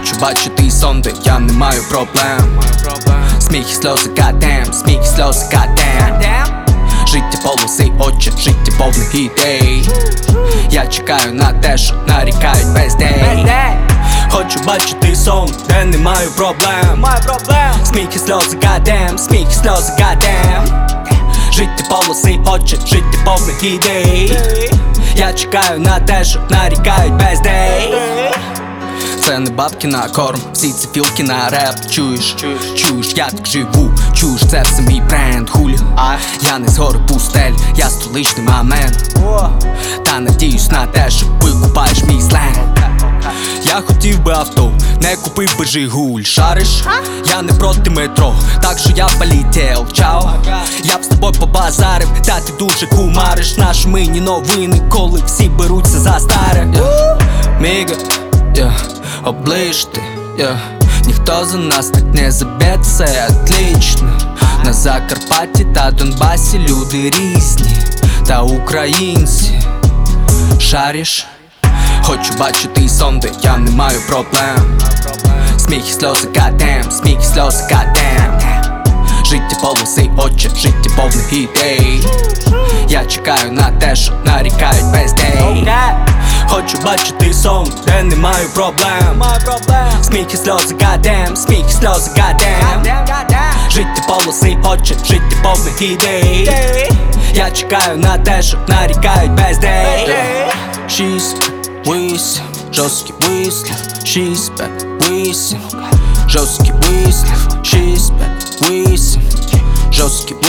Хочу бачити сон, де я не маю проблем. Сміх і сльози, goddamn, сміх і сльози, goddamn. Життя полоси, очі, життя повних ідей. Я чекаю на те, що нарікають без дей. Хочу бачити сон, де не маю проблем. Сміх і сльози, goddamn, сміх і сльози, goddamn. Життя полоси, очі, життя повних ідей. Я чекаю на те, що нарікають без дей. Це не бабки на корм, всі ці філки на реп. Чуєш, я так живу, чуєш, це все мій бренд. Хулі, я не з гори пустель, я столичний мамент. Та надіюсь на те, що викупаєш мій сленг. Я хотів би авто, не купив би Жигуль. Шариш? Я не проти метро, так що я полетів. Чао, я б з тобою побазарив, та ти дуже кумариш. Наші мені новини, коли всі беруться за старе. Міга, оближ ти, ніхто за нас так не заб'є, це отлично. На Закарпатті та Донбасі люди різні, та українці. Шариш? Хочу бачити сон, де я не маю проблем. Сміх і сльози, goddamn, сміх і сльози, goddamn. Життя полоси, очі, життя повних ідей. Я чекаю на те, що нарікають без дей. Хочу бачити сон, де не маю проблем. Сміх і сльози, goddamn, сміх і сльози, goddamn. Життя полоси, очі, життя повних ідей. Я чекаю на те, що нарікають без дей. She's вислів, жорсткий вислів, 6-5-8. Жорсткий вислів, 6-5-8. Жорсткий